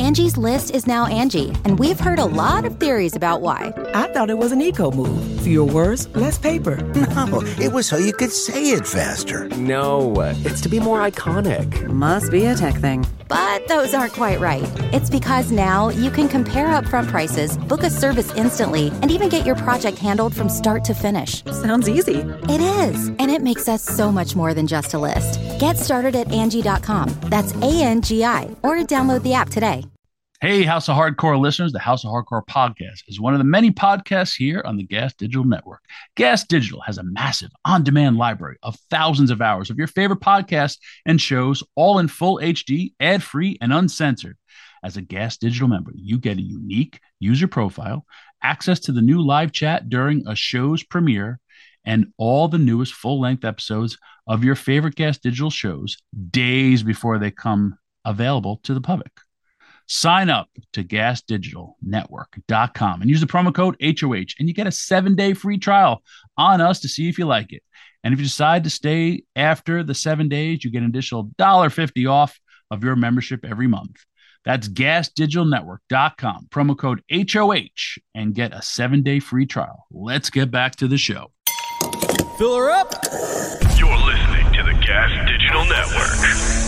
Angie's List is now Angie, and we've heard a lot of theories about why. I thought it was an eco move. Fewer words, less paper. No, it was so you could say it faster. No, it's to be more iconic. Must be a tech thing. But those aren't quite right. It's because now you can compare upfront prices, book a service instantly, and even get your project handled from start to finish. Sounds easy. It is, and it makes us so much more than just a list. Get started at Angie.com. That's ANGI, or download the app today. Hey, House of Hardcore listeners, the House of Hardcore podcast is one of the many podcasts here on the Gas Digital Network. Gas Digital has a massive on-demand library of thousands of hours of your favorite podcasts and shows, all in full HD, ad-free, and uncensored. As a Gas Digital member, you get a unique user profile, access to the new live chat during a show's premiere, and all the newest full-length episodes of your favorite Gas Digital shows days before they come available to the public. Sign up to gasdigitalnetwork.com and use the promo code HOH, and you get a 7-day free trial on us to see if you like it. And if you decide to stay after the 7 days, you get an additional $1.50 off of your membership every month. That's gasdigitalnetwork.com, promo code HOH, and get a 7-day free trial. Let's get back to the show. Fill her up. You're listening to the Gas Digital Network.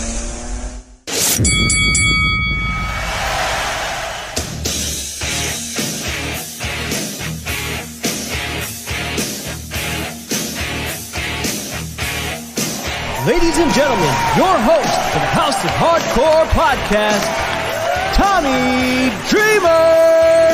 Ladies and gentlemen, your host for the House of Hardcore podcast, Tommy Dreamer.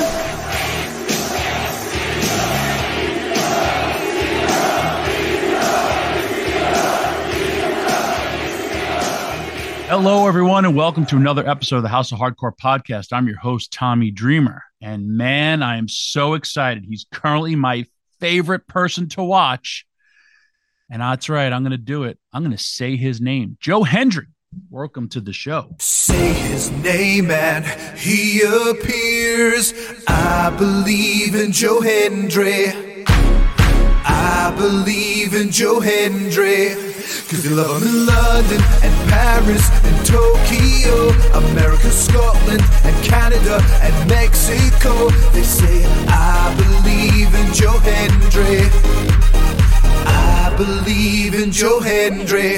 Hello, everyone, and welcome to another episode of the House of Hardcore podcast. I'm your host, Tommy Dreamer, and man, I am so excited. He's currently my favorite person to watch. And that's right, I'm going to do it. I'm going to say his name. Joe Hendry, welcome to the show. Say his name and he appears. I believe in Joe Hendry. I believe in Joe Hendry. Cause they love him in London and Paris and Tokyo, America, Scotland and Canada and Mexico. They say, I believe in Joe Hendry. I believe in Joe Hendry.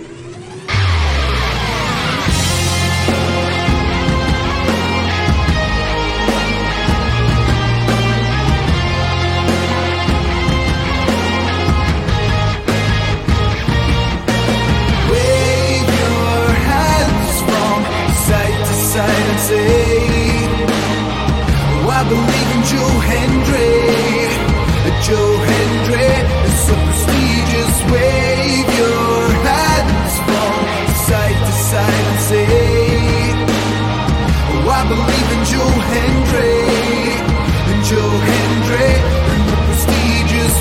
Wave your hands from side to side and say, oh, I believe in Joe Hendry. Joe Hendry is so prestigious. Wave your hands from side to side and say, oh, I believe in Joe Hendry. In Joe Hendry, in the prestigious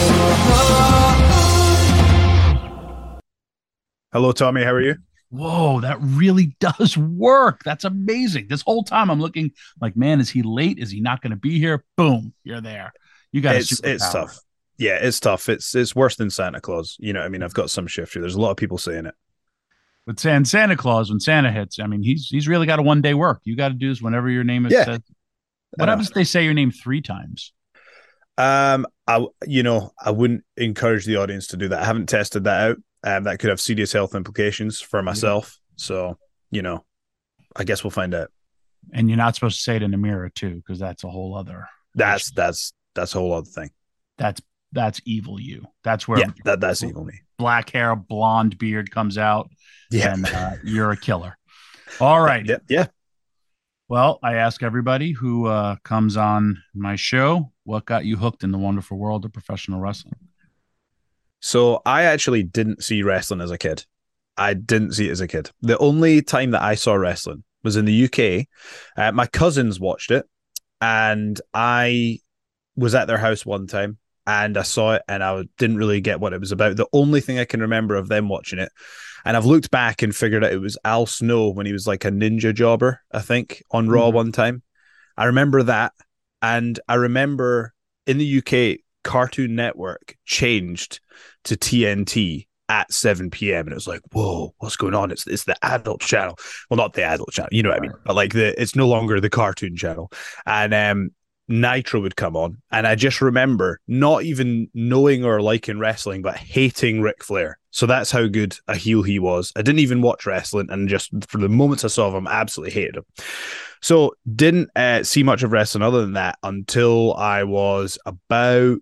one. Hello, Tommy. How are you? Whoa, that really does work. That's amazing. This whole time I'm looking like, man, is he late? Is he not going to be here? Boom, you're there. You got it's tough. Yeah, it's tough. It's worse than Santa Claus. You know what I mean? I've got some shift here. There's a lot of people saying it. But Santa Claus, when Santa hits, I mean, he's really got a 1-day work. You got to do this whenever your name is said. What happens if they say your name 3 times? I wouldn't encourage the audience to do that. I haven't tested that out. That could have serious health implications for myself. Yeah. So, I guess we'll find out. And you're not supposed to say it in the mirror too, because that's a whole other. That's a whole other thing. That's evil you. That's where that's evil me. Black hair, blonde beard comes out. Yeah, and you're a killer. All right. Yeah. Well, I ask everybody who comes on my show, what got you hooked in the wonderful world of professional wrestling? So I actually didn't see wrestling as a kid. I didn't see it as a kid. The only time that I saw wrestling was in the UK. My cousins watched it, and I was at their house one time, and I saw it, and I didn't really get what it was about. The only thing I can remember of them watching it, and I've looked back and figured out it was Al Snow when he was like a ninja jobber, I think, on Raw one time. I remember that, and I remember in the UK, Cartoon Network changed to TNT, at 7 p.m. and it was like, whoa, what's going on? It's the adult channel. Well, not the adult channel, you know what I mean? But like it's no longer the cartoon channel. And Nitro would come on, and I just remember not even knowing or liking wrestling, but hating Ric Flair. So that's how good a heel he was. I didn't even watch wrestling, and just for the moments I saw of him, I absolutely hated him. So didn't see much of wrestling other than that until I was about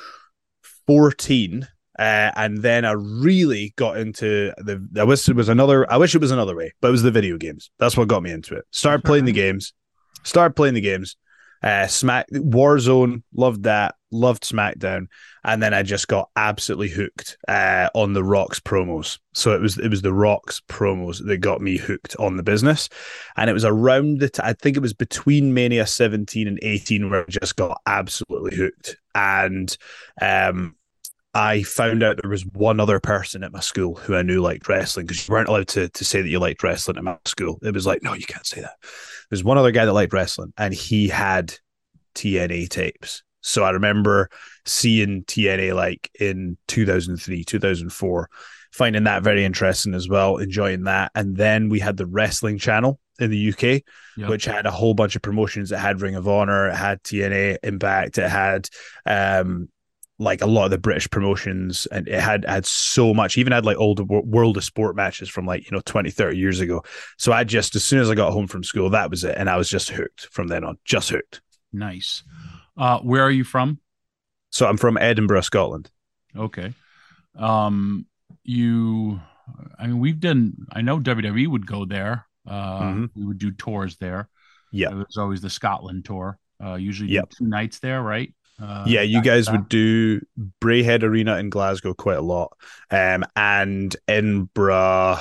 14. And then I really got into I wish it was another way, but it was the video games. That's what got me into it. Started playing the games. Warzone, loved that, loved SmackDown, and then I just got absolutely hooked on the Rock's promos. So it was the Rock's promos that got me hooked on the business, and it was around I think it was between Mania 17 and 18 where I just got absolutely hooked. And I found out there was one other person at my school who I knew liked wrestling, because you weren't allowed to say that you liked wrestling at my school. It was like, no, you can't say that. There's one other guy that liked wrestling, and he had TNA tapes. So I remember seeing TNA like in 2003, 2004, finding that very interesting as well, enjoying that. And then we had the Wrestling Channel in the UK, which had a whole bunch of promotions. It had Ring of Honor, it had TNA, Impact, it had like a lot of the British promotions, and it had so much, even had like old World of Sport matches from like, 20, 30 years ago. So I just, as soon as I got home from school, that was it. And I was just hooked from then on, just hooked. Nice. Where are you from? So I'm from Edinburgh, Scotland. Okay. I know WWE would go there. We would do tours there. Yeah. It was always the Scotland tour. Usually do 2 nights there, right? You guys would do Braehead Arena in Glasgow quite a lot, and Edinburgh.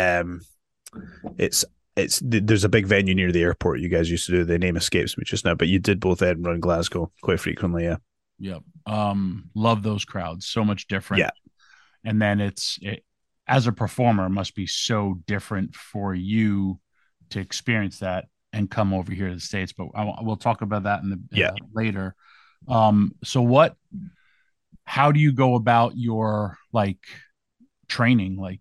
There's a big venue near the airport you guys used to do. The name escapes me just now, but you did both Edinburgh and Glasgow quite frequently. Yeah. Yep. Love those crowds. So much different. Yeah. And then as a performer, it must be so different for you to experience that and come over here to the States. But we'll talk about that later. So how do you go about your like training? Like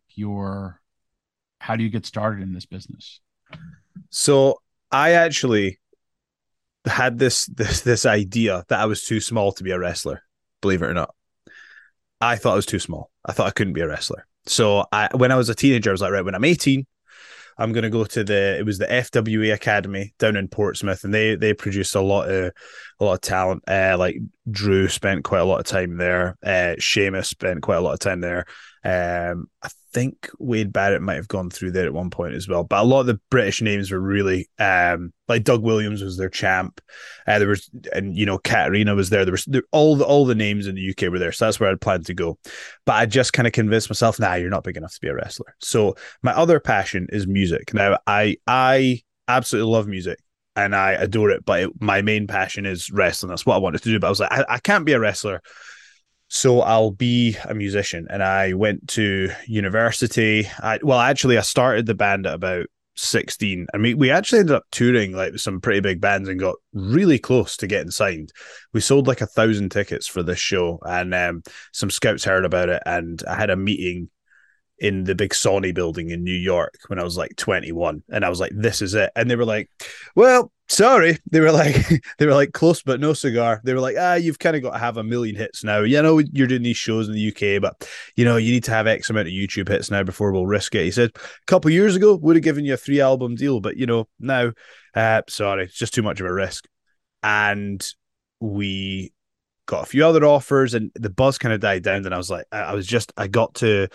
how do you get started in this business? So I actually had this idea that I was too small to be a wrestler, believe it or not. I thought I was too small. I thought I couldn't be a wrestler. So when I was a teenager, I was like, right, when I'm 18, I'm going to go to the FWA Academy down in Portsmouth, and they produced a lot of talent. Like Drew spent quite a lot of time there. Sheamus spent quite a lot of time there. I think Wade Barrett might have gone through there at one point as well. But a lot of the British names were really like Doug Williams was their champ. There was, and Katarina was there. All the names in the UK were there. So that's where I'd planned to go. But I just kind of convinced myself, nah, you're not big enough to be a wrestler. So my other passion is music. Now I absolutely love music and I adore it, but my main passion is wrestling. That's what I wanted to do. But I was like, I can't be a wrestler, so I'll be a musician. And I went to university. I started the band at about 16. I mean, we actually ended up touring like with some pretty big bands and got really close to getting signed. We sold like 1,000 tickets for this show, and some scouts heard about it, and I had a meeting in the big Sony building in New York when I was like 21, and I was like, this is it. And they were like, well, sorry. They were like close but no cigar. They were like, you've kind of got to have 1 million hits now. You're doing these shows in the UK, but you need to have X amount of YouTube hits now before we'll risk it. He said a couple of years ago would have given you a 3-album deal, but now sorry, it's just too much of a risk. And we got a few other offers, and the buzz kind of died down. And I was like, I got to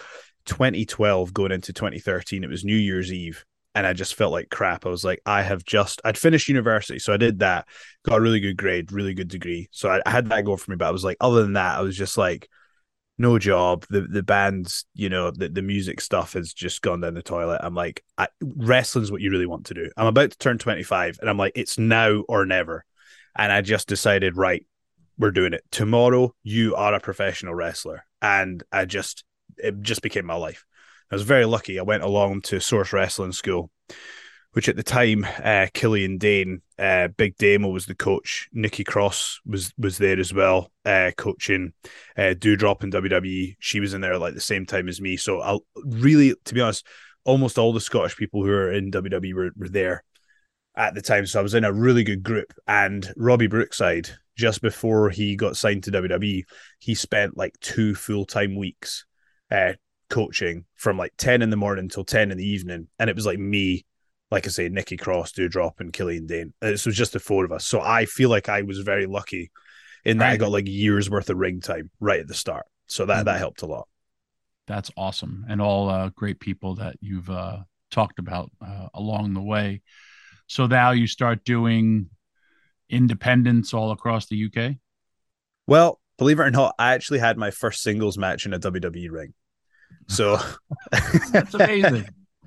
2012 going into 2013. It was New Year's Eve, and I just felt like crap. I was like, I'd finished university, so I did that, got a really good grade, really good degree, so I had that going for me. But I was like, other than that, I was just like, no job, the band's, the music stuff has just gone down the toilet. I'm like, wrestling's what you really want to do. I'm about to turn 25, and I'm like, it's now or never. And I just decided, right, we're doing it. Tomorrow, you are a professional wrestler. And it just became my life. I was very lucky. I went along to Source Wrestling School, which at the time, Killian Dane, Big Damo was the coach. Nikki Cross was there as well, coaching Doudrop in WWE. She was in there like the same time as me. So I'll really, to be honest, almost all the Scottish people who are in WWE were there at the time. So I was in a really good group. And Robbie Brookside, just before he got signed to WWE, he spent like 2 full-time weeks coaching from like 10 in the morning till 10 in the evening. And it was like me, like I say, Nikki Cross, Doudrop, and Killian Dane. This was just the 4 of us. So I feel like I was very lucky in that I got like years worth of ring time right at the start. So that helped a lot. That's awesome. And all great people that you've talked about along the way. So now you start doing independents all across the UK? Well, believe it or not, I actually had my first singles match in a WWE ring. So that's amazing.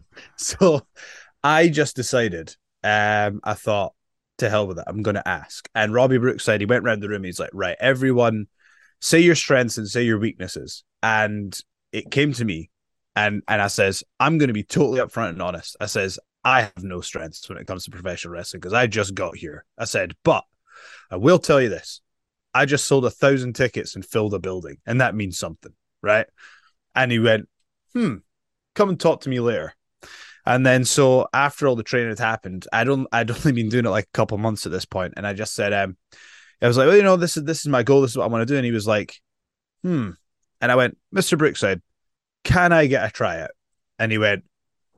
So I just decided, I thought, to hell with it, I'm going to ask. And Robbie Brookside, he went around the room, he's like, right, everyone, say your strengths and say your weaknesses. And it came to me, and I says, I'm going to be totally upfront and honest. I says, I have no strengths when it comes to professional wrestling because I just got here. I said, but I will tell you this. I just sold 1,000 tickets and filled a building, and that means something, right? And he went, come and talk to me later. And then, so after all the training had happened, I'd only been doing it like a couple months at this point, and I just said, I was like, well, this is my goal. This is what I want to do. And he was like, And I went, Mr. Brookside, can I get a tryout? And he went,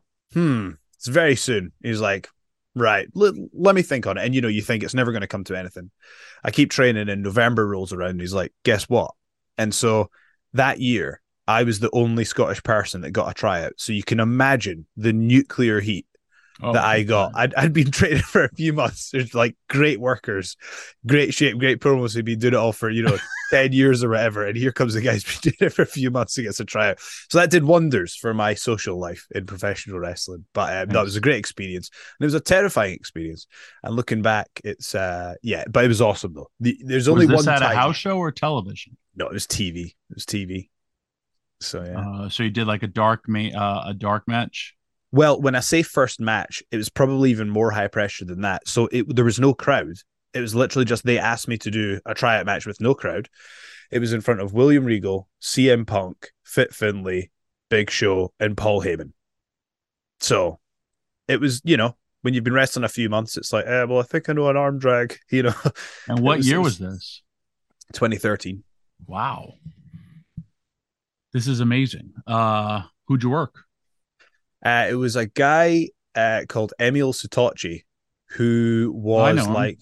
it's very soon. He's like, right, let me think on it. And you think it's never going to come to anything. I keep training, and November rolls around, and he's like, guess what? And so that year, I was the only Scottish person that got a tryout. So you can imagine the nuclear heat that I got. I'd been training for a few months. There's like great workers, great shape, great promos who've been doing it all for, 10 years or whatever. And here comes the guy's been doing it for a few months to get a tryout. So that did wonders for my social life in professional wrestling. But that was a great experience. And it was a terrifying experience. And looking back, it's, but it was awesome though. There's only one time. Was this at a house show or television? No, it was TV. It was TV. So yeah. So you did like a dark match? Well, when I say first match, it was probably even more high pressure than that. So there was no crowd. It was literally just they asked me to do a tryout match with no crowd. It was in front of William Regal, CM Punk, Fit Finlay, Big Show, and Paul Heyman. So it was, when you've been wrestling a few months, it's like, well, I think I know an arm drag, And what year was this? 2013. Wow. This is amazing. Who'd you work? It was a guy called Emil Sitochi, who was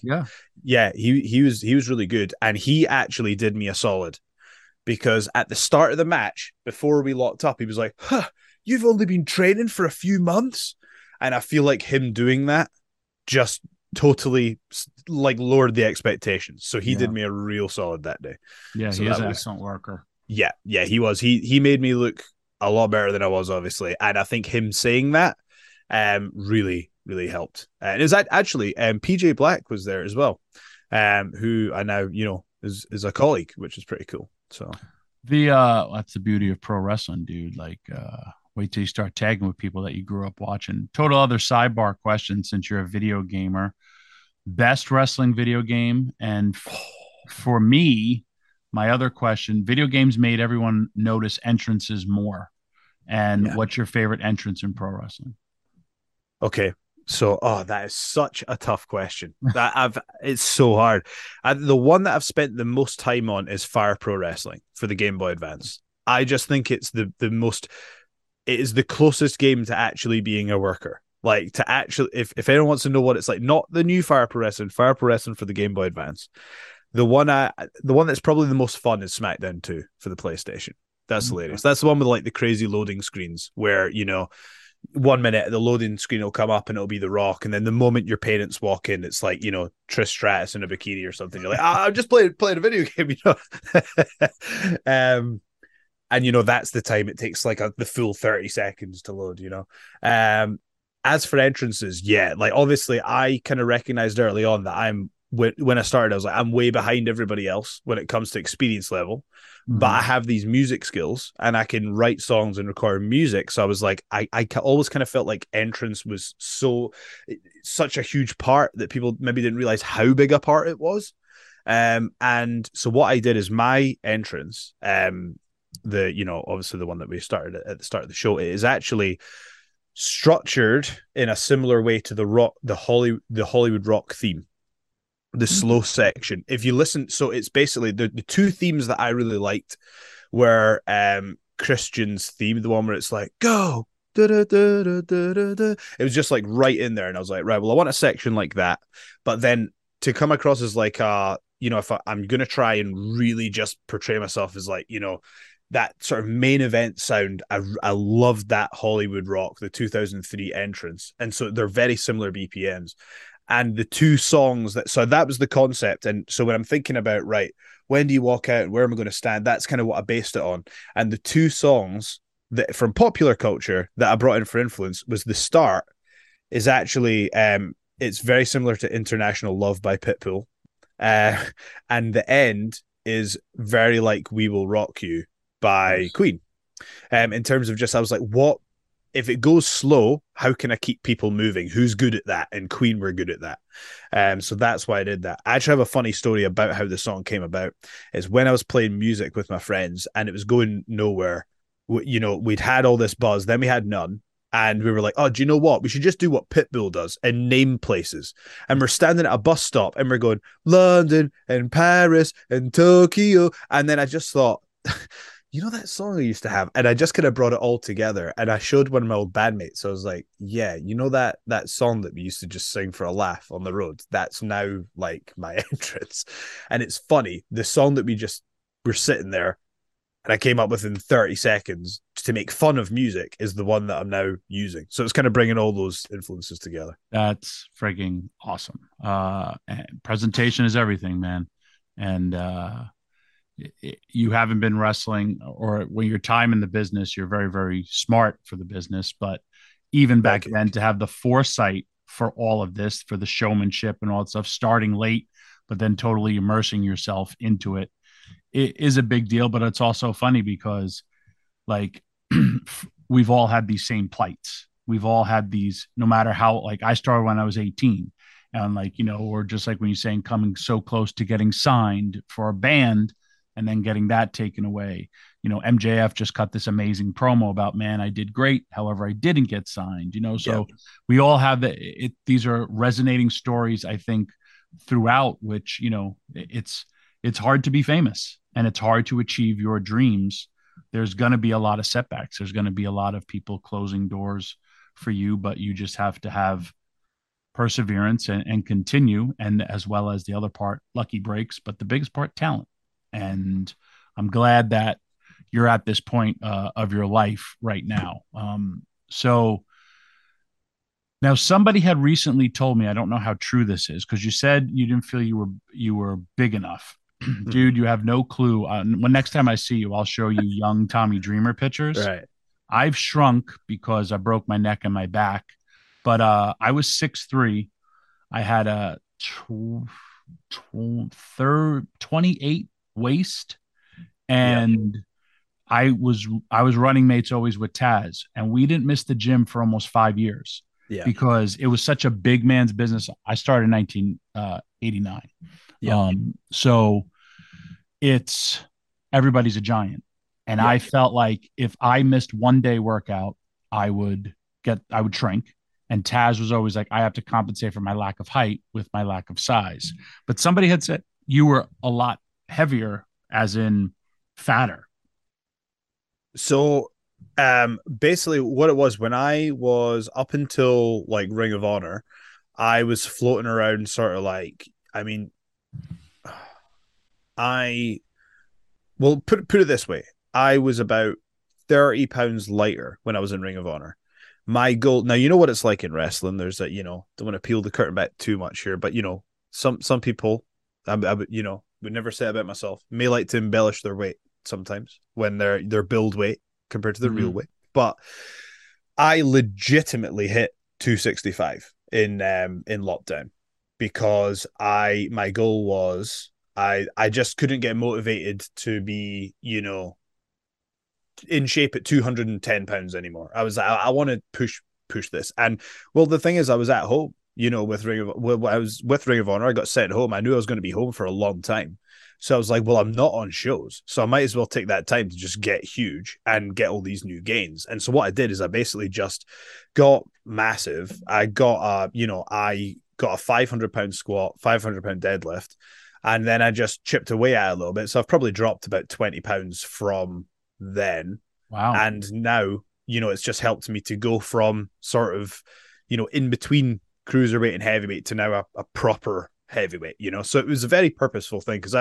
he was really good, and he actually did me a solid because at the start of the match, before we locked up, he was like, "You've only been training for a few months," and I feel like him doing that just totally like lowered the expectations. So he did me a real solid that day. Yeah, so he is an excellent worker. Yeah, he was. He made me look a lot better than I was, obviously. And I think him saying that really, really helped. And it was actually PJ Black was there as well, who I now, is a colleague, which is pretty cool. So that's the beauty of pro wrestling, dude. Like, wait till you start tagging with people that you grew up watching. Total other sidebar question, since you're a video gamer. Best wrestling video game? And for me, my other question, video games made everyone notice entrances more. And what's your favorite entrance in pro wrestling? Okay. So, that is such a tough question. It's so hard. The one that I've spent the most time on is Fire Pro Wrestling for the Game Boy Advance. I just think it's it is the closest game to actually being a worker. Like, to actually, if anyone wants to know what it's like, not the new Fire Pro Wrestling for the Game Boy Advance. The one that's probably the most fun is SmackDown 2 for the PlayStation. That's hilarious. That's the one with like the crazy loading screens where, 1 minute the loading screen will come up and it'll be The Rock, and then the moment your parents walk in, it's like, Trish Stratus in a bikini or something. You're like, I'm just playing a video game, and that's the time it takes, like the full 30 seconds to load. As for entrances, like obviously I kind of recognized early on that I'm when I started, I was like, I'm way behind everybody else when it comes to experience level, but I have these music skills and I can write songs and record music. So I was like, I always kind of felt like entrance was such a huge part that people maybe didn't realize how big a part it was. And so what I did is my entrance, obviously the one that we started at the start of the show, it is actually structured in a similar way to the Hollywood rock theme. The slow section. If you listen, so it's basically the two themes that I really liked were Christian's theme, the one where it's like go da, da, da, da, da, da, da. It was just like right in there, and I was like, right, well, I want a section like that, but then to come across as like if I'm gonna try and really just portray myself as like, that sort of main event sound, I loved that Hollywood rock, the 2003 entrance, and so they're very similar BPMs. And the two songs that was the concept. And so when I'm thinking about, right, when do you walk out and where am I going to stand? That's kind of what I based it on. And the two songs that from popular culture that I brought in for influence was the start is actually, it's very similar to International Love by Pitbull. And the end is very like We Will Rock You by Queen. In terms of just, I was like, what? If it goes slow, how can I keep people moving? Who's good at that? And Queen were good at that. So that's why I did that. I actually have a funny story about how the song came about. Is when I was playing music with my friends and it was going nowhere. We'd had all this buzz, then we had none. And we were like, oh, do you know what? We should just do what Pitbull does and name places. And we're standing at a bus stop and we're going, London and Paris and Tokyo. And then I just thought... that song I used to have, and I just kind of brought it all together. And I showed one of my old bandmates. So I was like, "Yeah, that song that we used to just sing for a laugh on the road. That's now like my entrance." And it's funny, the song that we just were sitting there, and I came up with in 30 seconds to make fun of music, is the one that I'm now using. So it's kind of bringing all those influences together. That's freaking awesome. Presentation is everything, man, and. You haven't been wrestling, or when your time in the business, you're very, very smart for the business. But even back then, to have the foresight for all of this, for the showmanship and all that stuff, starting late, but then totally immersing yourself into it, it is a big deal. But it's also funny because, like, we've all had these same plights. We've all had these, no matter how, like, I started when I was 18. And, like, or just like when you're saying coming so close to getting signed for a band, and then getting that taken away. MJF just cut this amazing promo about, man, I did great. However, I didn't get signed, so we all have these are resonating stories, I think, throughout, which, it's hard to be famous and it's hard to achieve your dreams. There's going to be a lot of setbacks. There's going to be a lot of people closing doors for you, but you just have to have perseverance and continue. And as well as the other part, lucky breaks, but the biggest part, talent. And I'm glad that you're at this point of your life right now. So now somebody had recently told me, I don't know how true this is, because you said you didn't feel you were big enough. Dude, you have no clue. When next time I see you, I'll show you young Tommy Dreamer pictures. Right. I've shrunk because I broke my neck and my back, but I was 6'3". I had a 28 waist, and I was running mates always with Taz, and we didn't miss the gym for almost 5 years because it was such a big man's business. I started in 1989. So it's everybody's a giant, and I felt like if I missed one day workout, I would shrink. And Taz was always like, I have to compensate for my lack of height with my lack of size. But somebody had said you were a lot heavier, as in fatter. So basically what it was, when I was up until like Ring of Honor, I was floating around sort of like, put it this way. I was about 30 pounds lighter when I was in Ring of Honor. My goal, now, you know what it's like in wrestling. There's a, don't want to peel the curtain back too much here, but some people, I would never say about myself, may like to embellish their weight sometimes when their build weight compared to the real weight. But I legitimately hit 265 in lockdown. because my goal was I just couldn't get motivated to be, in shape at 210 pounds anymore. I was like, I want to push this. And well, the thing is, I was at home, with I was with Ring of Honor. I got sent home. I knew I was going to be home for a long time. So I was like, well, I'm not on shows, so I might as well take that time to just get huge and get all these new gains. And so what I did is I basically just got massive. I got I got a 500-pound squat, 500-pound deadlift, and then I just chipped away at it a little bit. So I've probably dropped about 20 pounds from then. Wow. And now, it's just helped me to go from sort of, in between cruiserweight and heavyweight to now a proper heavyweight, so it was a very purposeful thing, because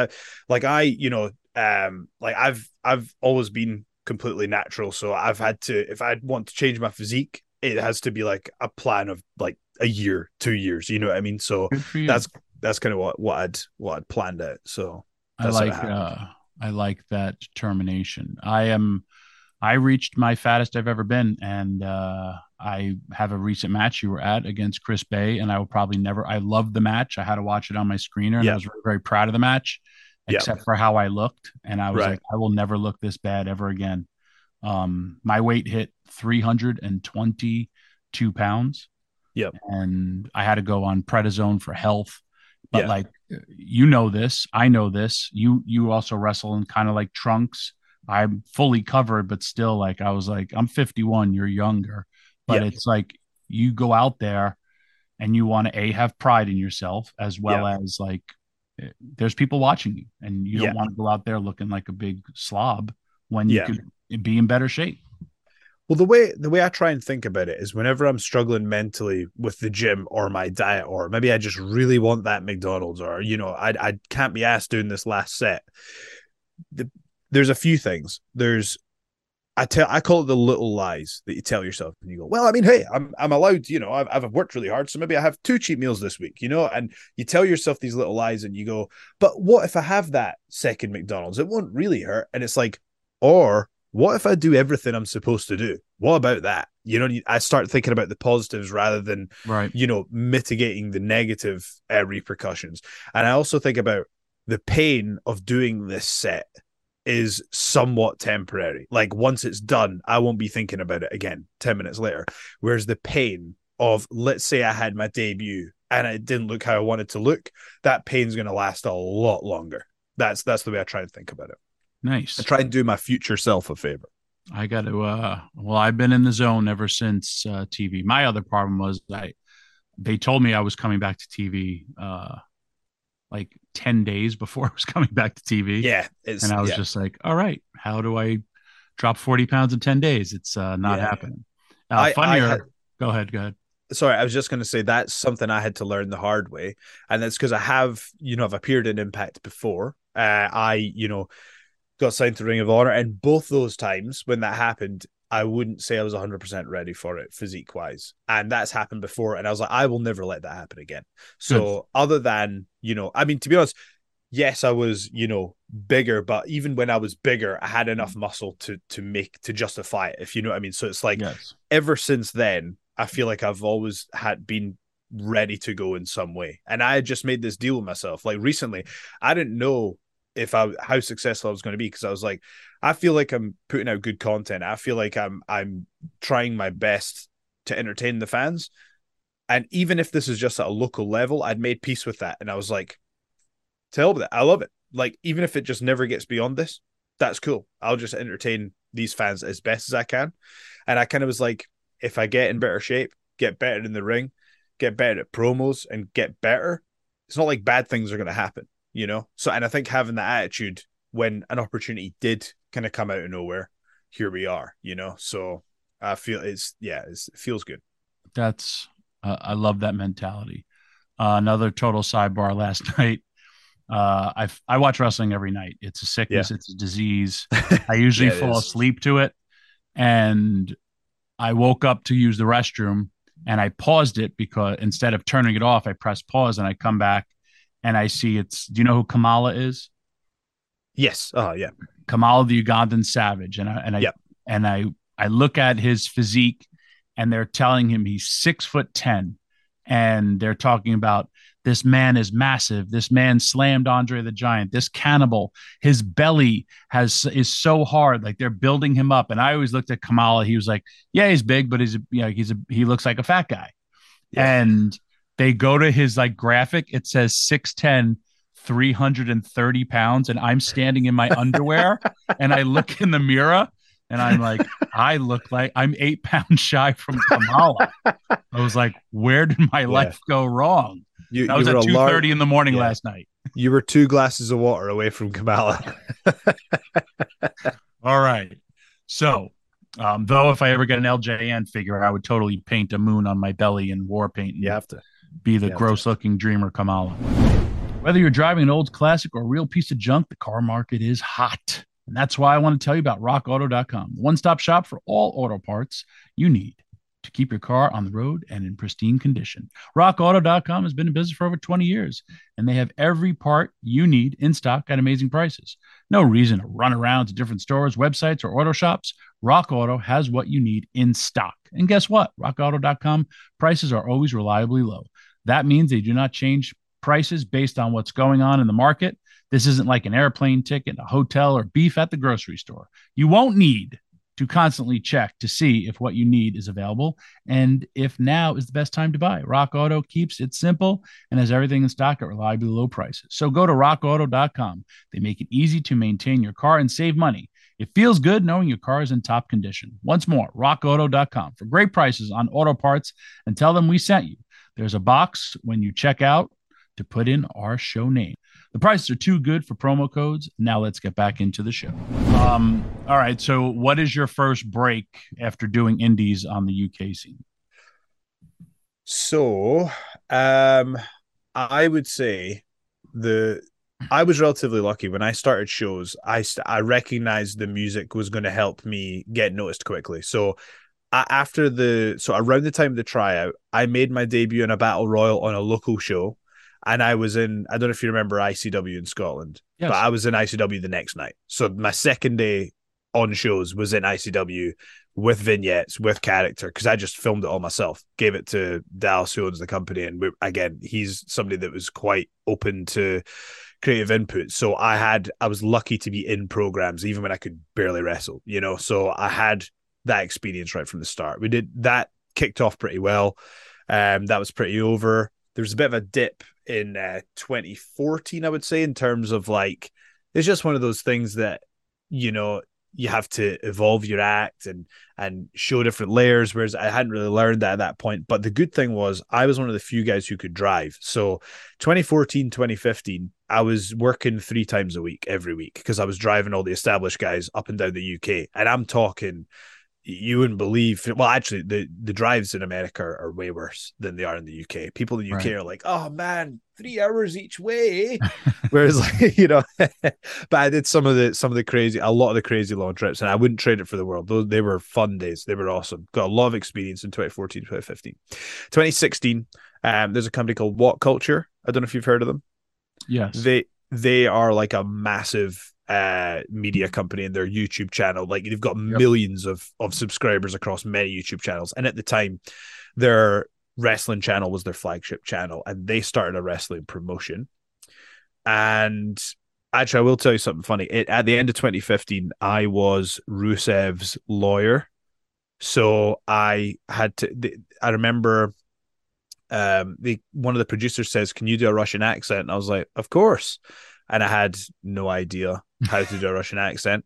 I've always been completely natural, so I've had to, if I want to change my physique, it has to be like a plan of like a year, 2 years, you know what I mean? So that's kind of what I'd planned out. So that's I like that determination. I reached my fattest I've ever been, and I have a recent match you were at against Chris Bay, and I will probably never. I loved the match. I had to watch it on my screener, and I was very, very proud of the match, except for how I looked. And I was like, I will never look this bad ever again. My weight hit 322 pounds. Yep. And I had to go on prednisone for health. But this, I know this. You also wrestle in kind of like trunks. I'm fully covered, but still, like, I was like, I'm 51, you're younger. But it's like, you go out there and you want to have pride in yourself, as well as like, there's people watching you, and you don't want to go out there looking like a big slob when you could be in better shape. Well, the way I try and think about it is, whenever I'm struggling mentally with the gym or my diet, or maybe I just really want that McDonald's, or, I can't be asked doing this last set. There's a few things. I call it the little lies that you tell yourself, and you go, well, I mean, hey, I'm allowed, I've worked really hard, so maybe I have 2 cheat meals this week, and you tell yourself these little lies, and you go, but what if I have that second McDonald's? It won't really hurt. And it's like, or what if I do everything I'm supposed to do? What about that? I start thinking about the positives rather than, mitigating the negative repercussions. And I also think about the pain of doing this set is somewhat temporary. Like, once it's done, I won't be thinking about it again 10 minutes later. Whereas the pain of, let's say I had my debut and it didn't look how I wanted to look, that pain's going to last a lot longer. That's the way I try and think about it. Nice. I try and do my future self a favor. I got to, I've been in the zone ever since TV. My other problem was they told me I was coming back to TV like 10 days before I was coming back to TV. Yeah. And I was just like, all right, how do I drop 40 pounds in 10 days? It's not happening. Go ahead. Sorry, I was just going to say that's something I had to learn the hard way. And that's because I've appeared in Impact before. I got signed to Ring of Honor, and both those times when that happened, I wouldn't say I was 100% ready for it physique wise. And that's happened before. And I was like, I will never let that happen again. So other than, to be honest, yes, I was, bigger, but even when I was bigger, I had enough muscle to justify it, if you know what I mean. So it's like, ever since then, I feel like I've always been ready to go in some way. And I had just made this deal with myself. Like, recently, I didn't know how successful I was going to be, because I was like, I feel like I'm putting out good content. I feel like I'm trying my best to entertain the fans. And even if this is just at a local level, I'd made peace with that. And I was like, to hell with it. I love it. Like, even if it just never gets beyond this, that's cool. I'll just entertain these fans as best as I can. And I kind of was like, if I get in better shape, get better in the ring, get better at promos, and get better, it's not like bad things are going to happen. So, and I think having that attitude when an opportunity did kind of come out of nowhere, here we are, so I feel it feels good. I love that mentality. Another total sidebar last night. I watch wrestling every night. It's a sickness. It's a disease. I usually fall asleep to it. And I woke up to use the restroom, and I paused it because instead of turning it off, I pressed pause, and I come back. And I see do you know who Kamala is? Yes. Oh, yeah. Kamala, the Ugandan savage. And I look at his physique, and they're telling him he's 6'10", and they're talking about this man is massive. This man slammed Andre the Giant. This cannibal, his belly is so hard. Like they're building him up. And I always looked at Kamala. He was like, yeah, he's big, but he looks like a fat guy. Yeah. And they go to his like graphic. It says 6'10", 330 pounds. And I'm standing in my underwear and I look in the mirror and I'm like, I look like I'm 8 pounds shy from Kamala. I was like, where did my life go wrong? That was at 2:30 in the morning last night. You were 2 glasses of water away from Kamala. All right. So, though, if I ever get an LJN figure, I would totally paint a moon on my belly in war paint. You have to be the gross-looking dreamer Kamala. Whether you're driving an old classic or a real piece of junk, the car market is hot. And that's why I want to tell you about RockAuto.com, the one-stop shop for all auto parts you need to keep your car on the road and in pristine condition. RockAuto.com has been in business for over 20 years, and they have every part you need in stock at amazing prices. No reason to run around to different stores, websites, or auto shops. Rock Auto has what you need in stock. And guess what? RockAuto.com prices are always reliably low. That means they do not change prices based on what's going on in the market. This isn't like an airplane ticket, a hotel, or beef at the grocery store. You won't need to constantly check to see if what you need is available and if now is the best time to buy. Rock Auto keeps it simple and has everything in stock at reliably low prices. So go to rockauto.com. They make it easy to maintain your car and save money. It feels good knowing your car is in top condition. Once more, rockauto.com for great prices on auto parts, and tell them we sent you. There's a box when you check out to put in our show name. The prices are too good for promo codes. Now let's get back into the show. All right. So what is your first break after doing indies on the UK scene? So I would say I was relatively lucky when I started shows. I recognized the music was going to help me get noticed quickly. So around the time of the tryout, I made my debut in a battle royal on a local show. And I was in, I don't know if you remember ICW in Scotland, yes. But I was in ICW the next night. So my second day on shows was in ICW with vignettes, with character, because I just filmed it all myself, gave it to Dallas, who owns the company. And again, he's somebody that was quite open to creative input. So I was lucky to be in programs, even when I could barely wrestle, so I had that experience right from the start. That kicked off pretty well. That was pretty over. There was a bit of a dip in 2014, I would say, in terms of like, it's just one of those things that, you have to evolve your act and show different layers, whereas I hadn't really learned that at that point. But the good thing was I was one of the few guys who could drive. So 2014, 2015, I was working 3 times a week, every week, because I was driving all the established guys up and down the UK. And I'm talking, you wouldn't believe, well, actually, the drives in America are way worse than they are in the UK. People in the UK are like, oh man, 3 hours each way. Whereas, but I did a lot of the crazy long trips, and I wouldn't trade it for the world. They were fun days. They were awesome. Got a lot of experience in 2014, 2015. 2016, there's a company called What Culture. I don't know if you've heard of them. Yes. They are like a massive media company, in their YouTube channel. Like, they've got millions of subscribers across many YouTube channels. And at the time, their wrestling channel was their flagship channel, and they started a wrestling promotion. And actually, I will tell you something funny. At the end of 2015, I was Rusev's lawyer. So I remember one of the producers says, can you do a Russian accent? And I was like, of course. And I had no idea how to do a Russian accent.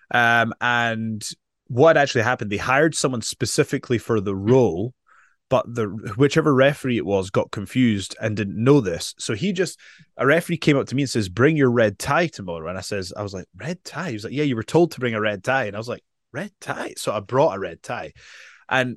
And what actually happened, they hired someone specifically for the role, but whichever referee it was got confused and didn't know this. So a referee came up to me and says, bring your red tie tomorrow. And I was like, red tie? He was like, yeah, you were told to bring a red tie. And I was like, red tie? So I brought a red tie. And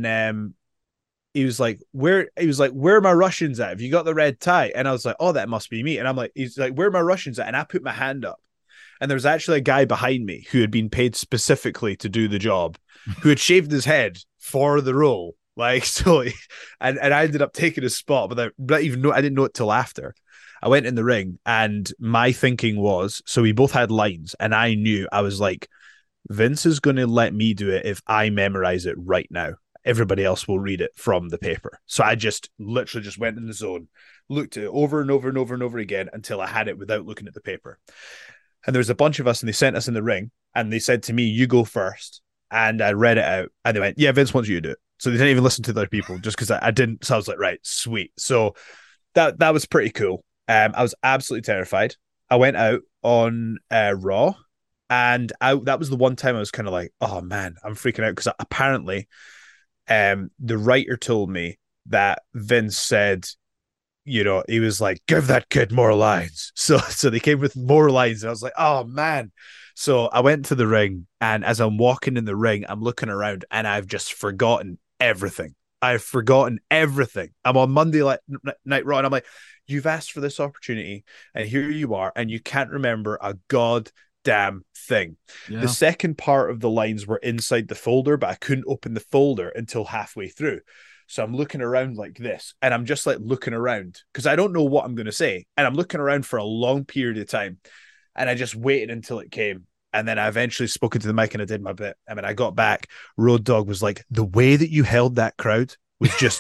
he was like, where are my Russians at? Have you got the red tie? And I was like, oh, that must be me. And I'm like, he's like, where are my Russians at? And I put my hand up. And there was actually a guy behind me who had been paid specifically to do the job, who had shaved his head for the role. Like, so, and I ended up taking his spot, but I didn't know it till after. I went in the ring, and my thinking was, so we both had lines, and I was like, Vince is going to let me do it if I memorize it right now. everybody else will read it from the paper. So I just literally just went in the zone, looked at it over and over and over and over again until I had it without looking at the paper. And there was a bunch of us, and they sent us in the ring, and they said to me, "You go first." And I read it out, and they went, "Yeah, Vince wants you to do it." So they didn't even listen to the other people just because I didn't. So I was like, right, sweet. So that was pretty cool. I was absolutely terrified. I went out on Raw, and that was the one time I was kind of like, oh man, I'm freaking out, because apparently the writer told me that Vince said, you know, he was like, give that kid more lines. So they came with more lines, and I was like, oh man. So I went to the ring, and as I'm walking in the ring, I'm looking around, and I've just forgotten everything. I've forgotten everything. I'm on Monday Night Raw, and I'm like, you've asked for this opportunity, and here you are, and you can't remember a goddamn thing. Yeah. The second part of the lines were inside the folder, but I couldn't open the folder until halfway through. So I'm looking around like this, and I'm just like looking around because I don't know what I'm going to say. And I'm looking around for a long period of time, and I just waited until it came. And then I eventually spoke into the mic, and I did my bit. I mean, I got back. Road Dogg was like, the way that you held that crowd was just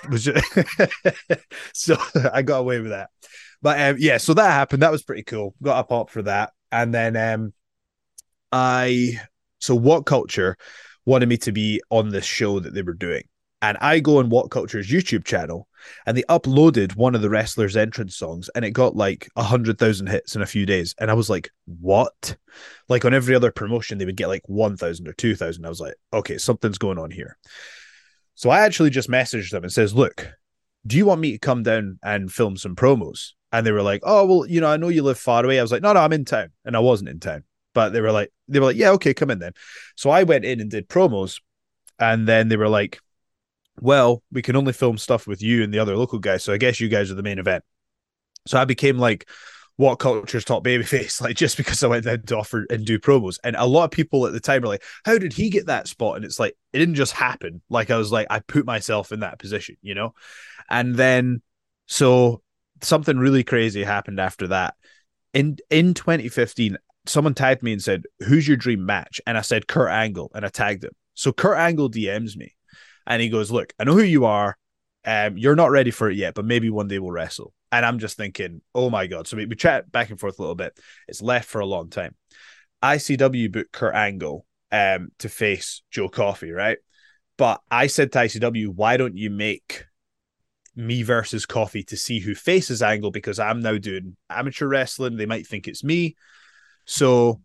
so I got away with that. But yeah, so that happened. That was pretty cool. Got a pop for that. And then so What Culture wanted me to be on this show that they were doing. And I go on What Culture's YouTube channel, and they uploaded one of the wrestlers' entrance songs, and it got like 100,000 hits in a few days. And I was like, what? Like on every other promotion, they would get like 1,000 or 2,000. I was like, okay, something's going on here. So I actually just messaged them and says, look, do you want me to come down and film some promos? And they were like, oh, well, you know, I know you live far away. I was like, no, I'm in town. And I wasn't in town. But they were like, yeah, okay, come in then. So I went in and did promos. And then they were like, well, we can only film stuff with you and the other local guys, so I guess you guys are the main event. So I became like What Culture's top babyface, like just because I went down to offer and do promos. And a lot of people at the time were like, how did he get that spot? And it's like, it didn't just happen. Like I was like, I put myself in that position, you know? And then, so something really crazy happened after that. In 2015, someone tagged me and said, who's your dream match? And I said, Kurt Angle, and I tagged him. So Kurt Angle DMs me. And he goes, look, I know who you are. You're not ready for it yet, but maybe one day we'll wrestle. And I'm just thinking, oh my God. So we chat back and forth a little bit. It's left for a long time. ICW booked Kurt Angle to face Joe Coffey, right? But I said to ICW, why don't you make me versus Coffey to see who faces Angle? Because I'm now doing amateur wrestling. They might think it's me. So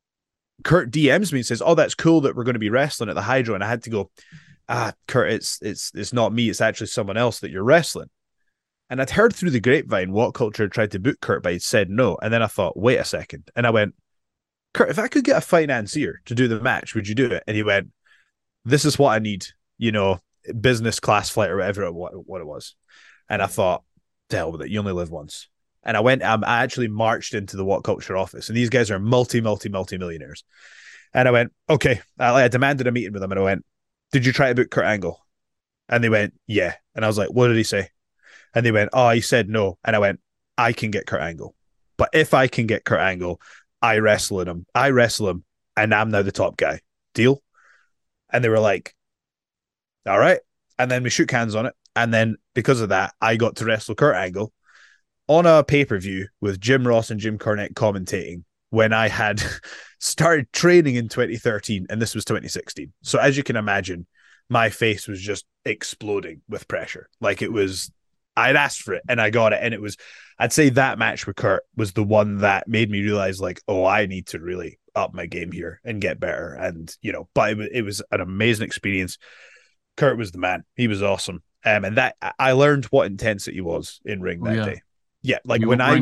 Kurt DMs me and says, oh, that's cool that we're going to be wrestling at the Hydro. And I had to go, Kurt, it's not me. It's actually someone else that you're wrestling. And I'd heard through the grapevine What Culture tried to book Kurt, but he said no. And then I thought, wait a second. And I went, Kurt, if I could get a financier to do the match, would you do it? And he went, this is what I need, you know, business class flight or whatever what it was. And I thought, to hell with it. You only live once. And I actually marched into the What Culture office, and these guys are multi-millionaires. And I went, okay. I demanded a meeting with them, and I went, did you try to book Kurt Angle? And they went, yeah. And I was like, what did he say? And they went, oh, he said no. And I went, I can get Kurt Angle. But if I can get Kurt Angle, I wrestle him, and I'm now the top guy. Deal? And they were like, all right. And then we shook hands on it. And then because of that, I got to wrestle Kurt Angle on a pay-per-view with Jim Ross and Jim Cornette commentating when I had started training in 2013, and this was 2016. So as you can imagine, my face was just exploding with pressure. Like it was, I'd asked for it and I got it. And it was, I'd say that match with Kurt was the one that made me realize like, oh, I need to really up my game here and get better. And, you know, but it was an amazing experience. Kurt was the man. He was awesome. And that I learned what intensity was in ring that day. Yeah. Like when I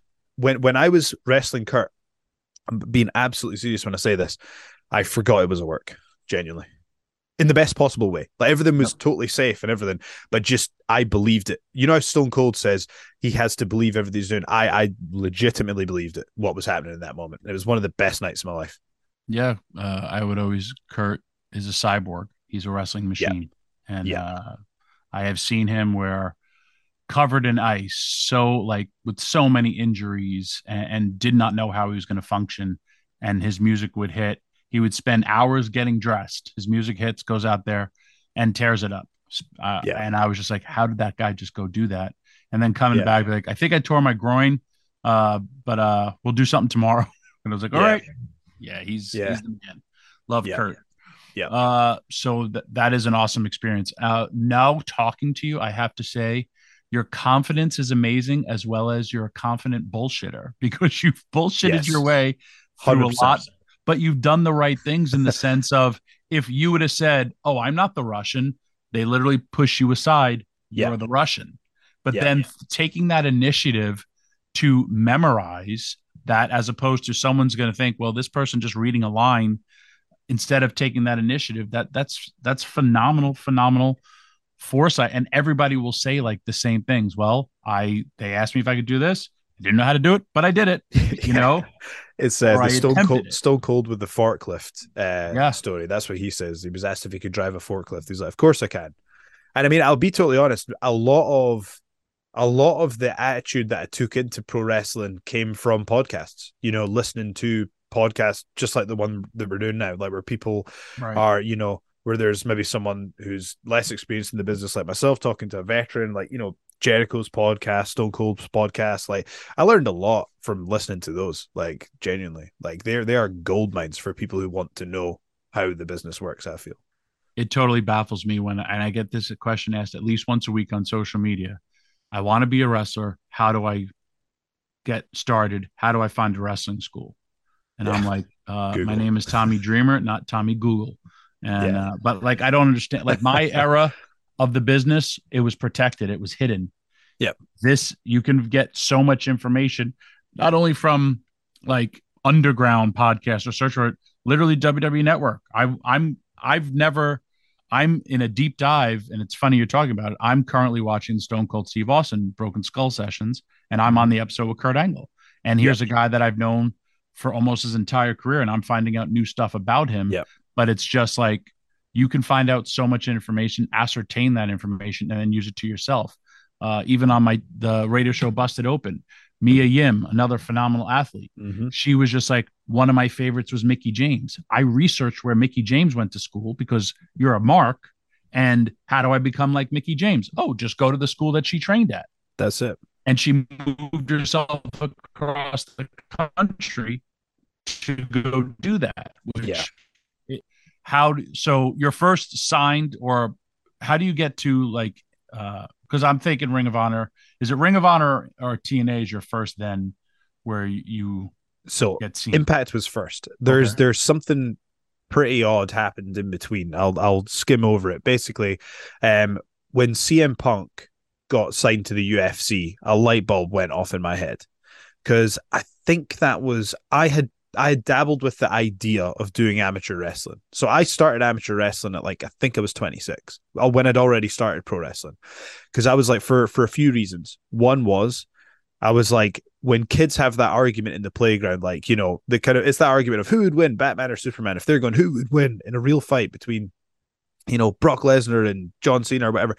was wrestling Kurt, I'm being absolutely serious when I say this, I forgot it was a work, genuinely. In the best possible way. Like everything was totally safe and everything, but just I believed it. You know how Stone Cold says he has to believe everything he's doing? I legitimately believed it, what was happening in that moment. It was one of the best nights of my life. Yeah. I would always, Kurt is a cyborg. He's a wrestling machine. Yeah. And I have seen him where covered in ice, so like with so many injuries and did not know how he was going to function. And his music would hit. He would spend hours getting dressed. His music hits, goes out there, and tears it up. And I was just like, how did that guy just go do that? And then coming back, like, I think I tore my groin, but we'll do something tomorrow. And I was like, all right. Yeah, he's the man. Love Kurt. Yeah. So that is an awesome experience. Now talking to you, I have to say your confidence is amazing, as well as you're a confident bullshitter, because you've bullshitted your way through 100%. a lot, but you've done the right things in the sense of, if you would have said, oh, I'm not the Russian, they literally push you aside. You're the Russian. But then taking that initiative to memorize that, as opposed to someone's going to think, well, this person just reading a line, instead of taking that initiative, that's phenomenal foresight. And everybody will say like the same things. Well, they asked me if I could do this. I didn't know how to do it, but I did it. You know, it's the Stone Cold with the forklift story. That's what he says. He was asked if he could drive a forklift. He's like, of course I can. And I mean, I'll be totally honest. A lot of the attitude that I took into pro wrestling came from podcasts. You know, listening to podcasts just like the one that we're doing now, like where people are, you know, where there's maybe someone who's less experienced in the business, like myself, talking to a veteran, like, you know, Jericho's podcast, Stone Cold's podcast. Like, I learned a lot from listening to those, like, genuinely. Like, they are gold mines for people who want to know how the business works, I feel. It totally baffles me when I get this question asked at least once a week on social media. I want to be a wrestler. How do I get started? How do I find a wrestling school? And I'm like, my name is Tommy Dreamer, not Tommy Google. And but like, I don't understand. Like, my era of the business, it was protected, it was hidden. This, you can get so much information, not only from like underground podcasts or search for it, literally WWE Network. I'm in a deep dive, and it's funny you're talking about it. I'm currently watching Stone Cold Steve Austin Broken Skull sessions, and I'm on the episode with Kurt Angle. And here's a guy that I've known for almost his entire career, and I'm finding out new stuff about him. But it's just like, you can find out so much information, ascertain that information, and then use it to yourself. Even on the radio show Busted Open, Mia Yim, another phenomenal athlete. She was just like, one of my favorites was Mickie James. I researched where Mickie James went to school, because you're a mark. And how do I become like Mickie James? Oh, just go to the school that she trained at. That's it. And she moved herself across the country to go do that. So you're first signed, or how do you get to like, because I'm thinking Ring of Honor. Is it Ring of Honor or TNA is your first, then where you get seen? Impact was first. There's something pretty odd happened in between. I'll skim over it. Basically, when CM Punk got signed to the UFC, a light bulb went off in my head, because I think that was I had dabbled with the idea of doing amateur wrestling. So I started amateur wrestling at, like, I think I was 26, when I'd already started pro wrestling. Because I was like, for a few reasons. One was, I was like, when kids have that argument in the playground, like, you know, it's that argument of who would win, Batman or Superman. If they're going, who would win in a real fight between, you know, Brock Lesnar and John Cena or whatever.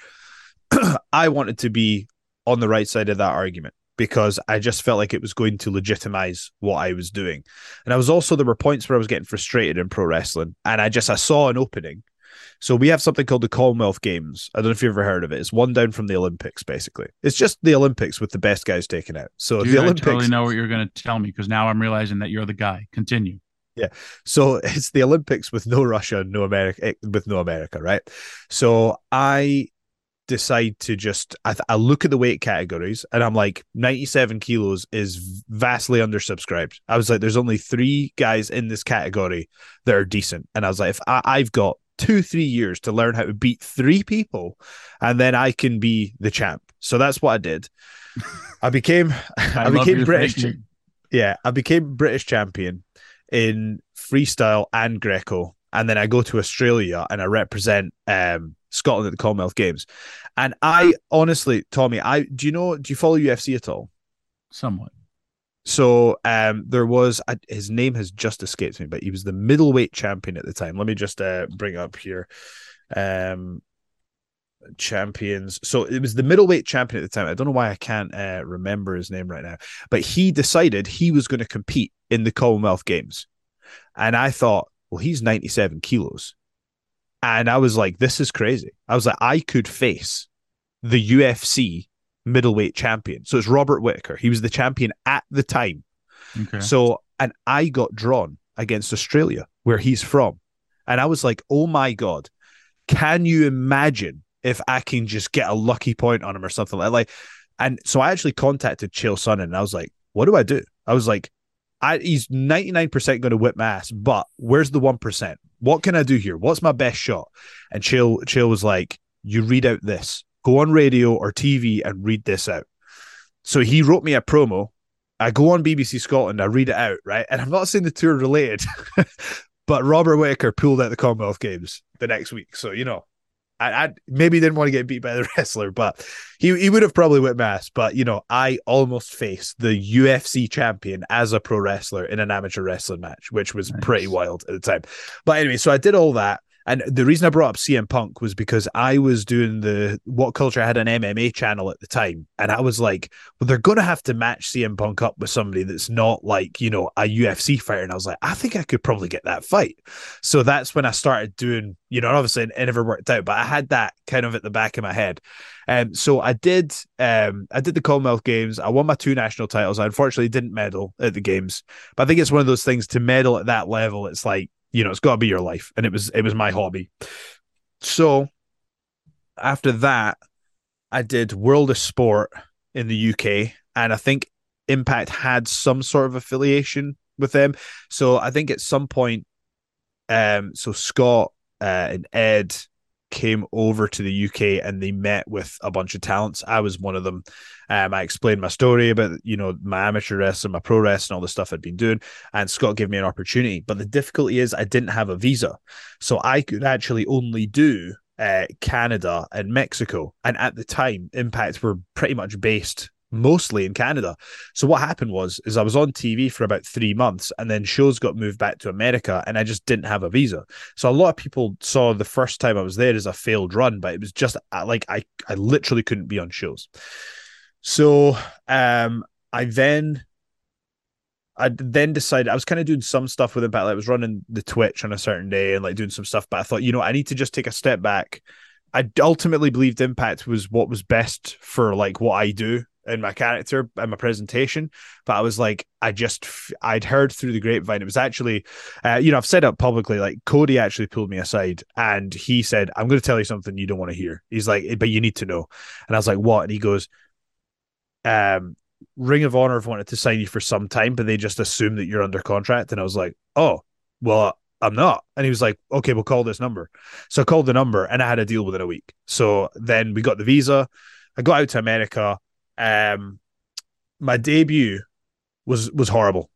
I wanted to be on the right side of that argument, because I just felt like it was going to legitimize what I was doing. And there were points where I was getting frustrated in pro wrestling, and I saw an opening. So we have something called the Commonwealth Games. I don't know if you've ever heard of it. It's one down from the Olympics, basically. It's just the Olympics with the best guys taken out. So Dude, the Olympics, I totally know what you're going to tell me, because now I'm realizing that you're the guy. Continue. Yeah. So it's the Olympics with no Russia, no America, right? So I decide to just, I look at the weight categories, and I'm like, 97 kilos is vastly undersubscribed. I was like, there's only 3 guys in this category that are decent. And I was like, if I've got 2-3 years to learn how to beat 3 people, and then I can be the champ. So that's what I did. I became British. I became British champion in freestyle and Greco. And then I go to Australia and I represent Scotland at the Commonwealth Games. And I honestly, Tommy, do you follow UFC at all? Somewhat. So there was, his name has just escaped me, but he was the middleweight champion at the time. Let me just bring it up here. Champions. So it was the middleweight champion at the time. I don't know why I can't remember his name right now, but he decided he was going to compete in the Commonwealth Games. And I thought, well, he's 97 kilos. And I was like, this is crazy. I was like, I could face the UFC middleweight champion. So it's Robert Whittaker. He was the champion at the time. Okay. So, and I got drawn against Australia, where he's from. And I was like, oh my God, can you imagine if I can just get a lucky point on him or something like that? And so I actually contacted Chael Sonnen and I was like, what do I do? I was like, he's 99% going to whip my ass, but where's the 1%? What can I do here? What's my best shot? And Chael was like, you read out this. Go on radio or TV and read this out. So he wrote me a promo. I go on BBC Scotland, I read it out, right? And I'm not saying the two are related, but Robert Whittaker pulled out the Commonwealth Games the next week. So, you know, I maybe didn't want to get beat by the wrestler, but he would have probably whipped my ass. But, you know, I almost faced the UFC champion as a pro wrestler in an amateur wrestling match, which was pretty wild at the time. But anyway, so I did all that. And the reason I brought up CM Punk was because I was doing the What Culture. I had an MMA channel at the time. And I was like, well, they're going to have to match CM Punk up with somebody that's not like, you know, a UFC fighter. And I was like, I think I could probably get that fight. So that's when I started doing, you know, obviously it never worked out, but I had that kind of at the back of my head. So I did the Commonwealth Games. I won my 2 national titles. I unfortunately didn't medal at the games, but I think it's one of those things to medal at that level. It's like, you know, it's got to be your life. And it was my hobby. So after that, I did World of Sport in the UK. And I think Impact had some sort of affiliation with them. So I think at some point, so Scott and Ed came over to the UK and they met with a bunch of talents. I was one of them. I explained my story about, you know, my amateur wrestling, my pro wrestling, all the stuff I'd been doing, and Scott gave me an opportunity. But the difficulty is I didn't have a visa, so I could actually only do Canada and Mexico. And at the time, Impact were pretty much based mostly in Canada. So what happened was I was on TV for about 3 months, and then shows got moved back to America, and I just didn't have a visa. So a lot of people saw the first time I was there as a failed run, but it was just like I literally couldn't be on shows. So I then decided I was kind of doing some stuff with Impact. Like I was running the Twitch on a certain day and like doing some stuff, but I thought, you know, I need to just take a step back. I ultimately believed Impact was what was best for like what I do and my character and my presentation. But I was like, I'd heard through the grapevine. It was actually, you know, I've said it publicly, like Cody actually pulled me aside and he said, I'm going to tell you something you don't want to hear. He's like, but you need to know. And I was like, what? And he goes, Ring of Honor have wanted to sign you for some time, but they just assume that you're under contract. And I was like, oh, well, I'm not. And he was like, okay, we'll call this number. So I called the number and I had a deal within a week. So then we got the visa. I got out to America. My debut was horrible.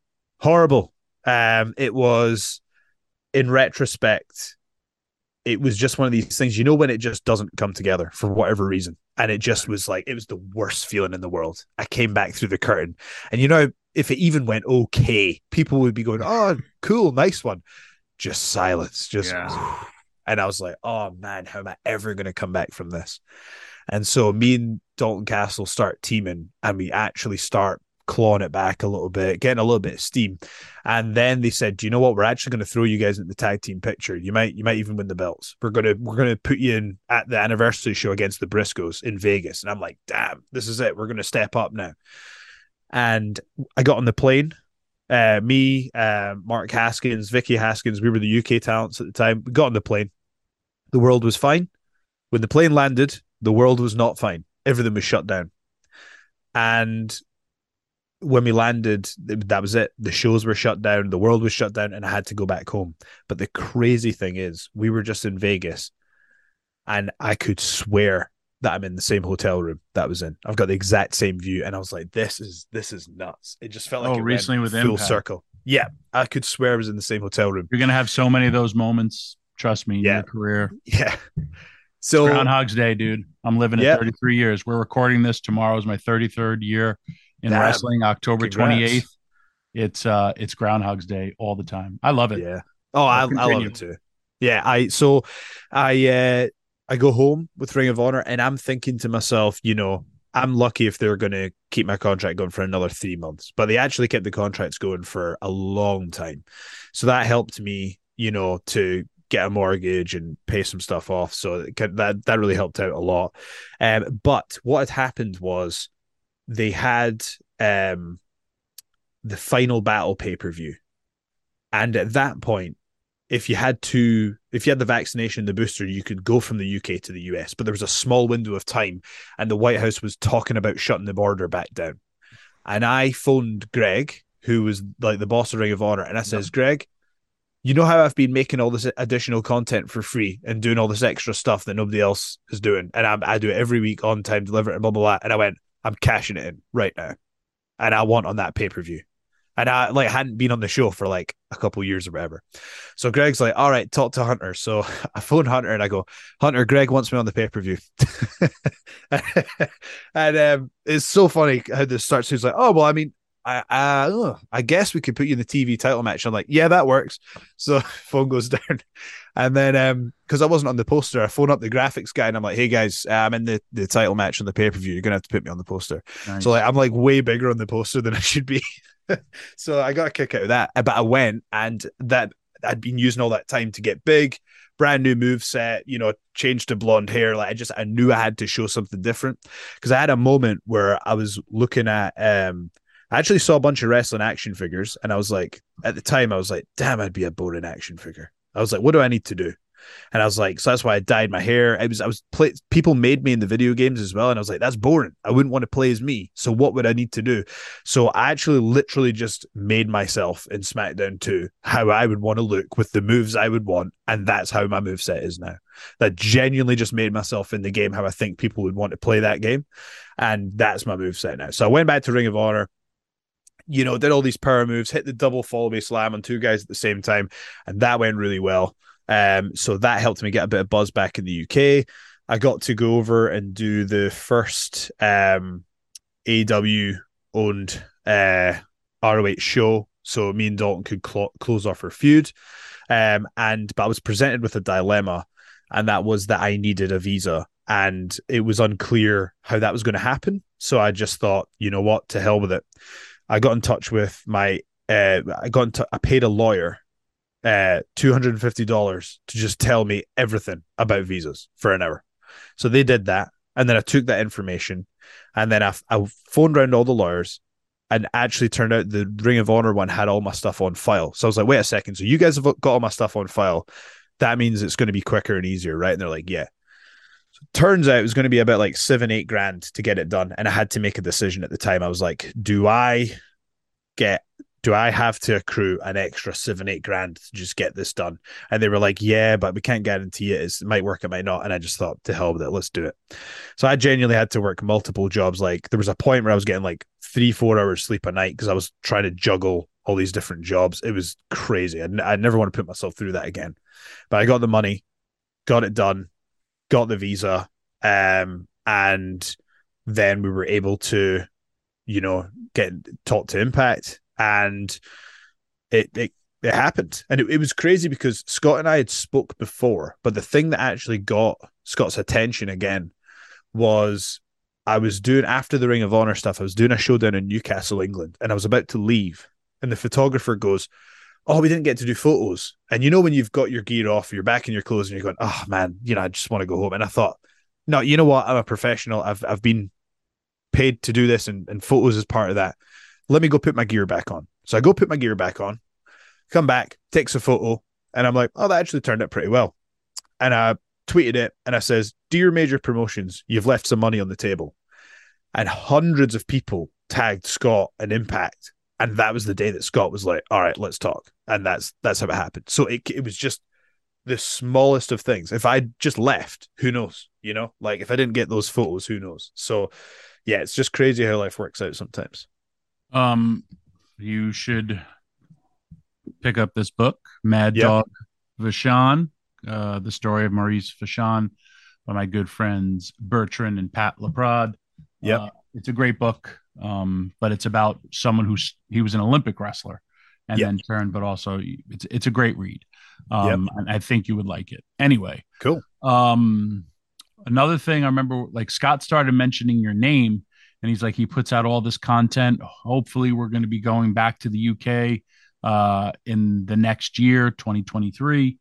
It was, in retrospect, it was just one of these things, you know, when it just doesn't come together for whatever reason. And it just was like, it was the worst feeling in the world. I came back through the curtain and, you know, if it even went okay, people would be going, oh, cool, nice one. Just silence. And I was like, oh man, how am I ever going to come back from this? And so me and Dalton Castle start teaming and we actually start clawing it back a little bit, getting a little bit of steam. And then they said, do you know what? We're actually going to throw you guys in the tag team picture. You might even win the belts. We're going to put you in at the anniversary show against the Briscoes in Vegas. And I'm like, damn, this is it. We're going to step up now. And I got on the plane. Me, Mark Haskins, Vicky Haskins, we were the UK talents at the time. We got on the plane. The world was fine. When the plane landed, the world was not fine. Everything was shut down. And when we landed, that was it. The shows were shut down. The world was shut down and I had to go back home. But the crazy thing is we were just in Vegas and I could swear that I'm in the same hotel room that I was in. I've got the exact same view. And I was like, this is nuts. It just felt like it recently went with full Impact. circle. Yeah. I could swear I was in the same hotel room. You're going to have so many of those moments. Trust me, in your career. Yeah. So it's Groundhog's Day, dude. I'm living it 33 years. We're recording this. Tomorrow is my 33rd year in wrestling, October 28th. It's Groundhog's Day all the time. I love it. Yeah. Oh, I love it too. Yeah. I go home with Ring of Honor and I'm thinking to myself, you know, I'm lucky if they're going to keep my contract going for another 3 months, but they actually kept the contracts going for a long time. So that helped me, you know, to get a mortgage and pay some stuff off. So that really helped out a lot. But what had happened was they had the Final Battle pay-per-view. And at that point, if you had the vaccination, the booster, you could go from the UK to the US, but there was a small window of time, and the White House was talking about shutting the border back down. And I phoned Greg, who was like the boss of Ring of Honor, and I says, Greg, you know how I've been making all this additional content for free and doing all this extra stuff that nobody else is doing, and I do it every week, on time, deliver it, and blah, blah, blah. And I went, I'm cashing it in right now, and I want on that pay-per-view. And I hadn't been on the show for like a couple years or whatever. So Greg's like, all right, talk to Hunter. So I phone Hunter and I go, Hunter, Greg wants me on the pay-per-view. And it's so funny how this starts. He's like, oh, well, I mean, I guess we could put you in the TV title match. I'm like, yeah, that works. So phone goes down. And then, because I wasn't on the poster, I phone up the graphics guy and I'm like, hey guys, I'm in the title match on the pay-per-view. You're going to have to put me on the poster. Nice. So like, I'm like way bigger on the poster than I should be. So I got a kick out of that, but I went, and that I'd been using all that time to get big, brand new moveset, changed to blonde hair. Like I knew I had to show something different, because I had a moment where I was looking at, I actually saw a bunch of wrestling action figures, and I was like, at the time I was like, damn, I'd be a boring action figure. I was like, what do I need to do? And I was like, so that's why I dyed my hair. People made me in the video games as well. And I was like, that's boring. I wouldn't want to play as me. So what would I need to do? So I actually literally just made myself in SmackDown 2 how I would want to look with the moves I would want. And that's how my moveset is now. That genuinely just made myself in the game how I think people would want to play that game. And that's my moveset now. So I went back to Ring of Honor, did all these power moves, hit the double fallaway slam on two guys at the same time. And that went really well. So that helped me get a bit of buzz back in the UK. I got to go over and do the first AEW owned ROH show, so me and Dalton could close off our feud. But I was presented with a dilemma, and that was that I needed a visa, and it was unclear how that was going to happen. So I just thought, you know what, to hell with it. I got in touch with I paid a lawyer $250 to just tell me everything about visas for an hour. So they did that, and then I took that information, and then I phoned around all the lawyers, and actually turned out the Ring of Honor one had all my stuff on file. So I was like, wait a second, so you guys have got all my stuff on file, that means it's going to be quicker and easier, right? And they're like, yeah. So it turns out it was going to be about like $7-8 grand to get it done, and I had to make a decision at the time. I was like, do I have to accrue an extra $7-8 grand to just get this done? And they were like, yeah, but we can't guarantee it. It might work, it might not. And I just thought, to hell with it, let's do it. So I genuinely had to work multiple jobs. Like there was a point where I was getting like 3-4 hours sleep a night because I was trying to juggle all these different jobs. It was crazy. I never want to put myself through that again. But I got the money, got it done, got the visa, and then we were able to, get talk to Impact. And it happened. And it was crazy because Scott and I had spoke before, but the thing that actually got Scott's attention again was I was doing, after the Ring of Honor stuff, I was doing a show down in Newcastle, England, and I was about to leave. And the photographer goes, oh, we didn't get to do photos. And when you've got your gear off, you're back in your clothes and you're going, oh man, I just want to go home. And I thought, no, you know what? I'm a professional. I've been paid to do this, and photos is part of that. Let me go put my gear back on. So I go put my gear back on, come back, takes a photo, and I'm like, oh, that actually turned out pretty well. And I tweeted it, and I says, dear major promotions, you've left some money on the table. And hundreds of people tagged Scott and Impact. And that was the day that Scott was like, all right, let's talk. And that's how it happened. So it was just the smallest of things. If I just left, who knows? Like if I didn't get those photos, who knows? So yeah, it's just crazy how life works out sometimes. You should pick up this book, Mad Dog Vachon, the story of Maurice Vachon, by my good friends Bertrand and Pat Laprade. It's a great book, but it's about someone he was an Olympic wrestler and then turned, but also it's a great read. And I think you would like it. Anyway, cool. Another thing I remember, like Scott started mentioning your name. And he's like, he puts out all this content. Hopefully we're going to be going back to the UK in the next year, 2023.